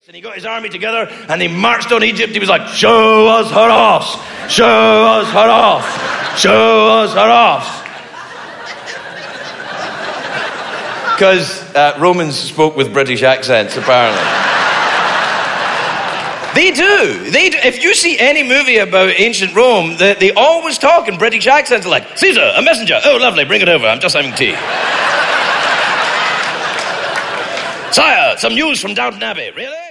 And he got his army together and he marched on Egypt. He was like, show us her ass, show us her ass, show us her ass. Because Romans spoke with British accents, apparently. They do. If you see any movie about ancient Rome, they always talk in British accents like, Caesar, a messenger. Oh, lovely, bring it over. I'm just having tea. Sire, some news from Downton Abbey. Really?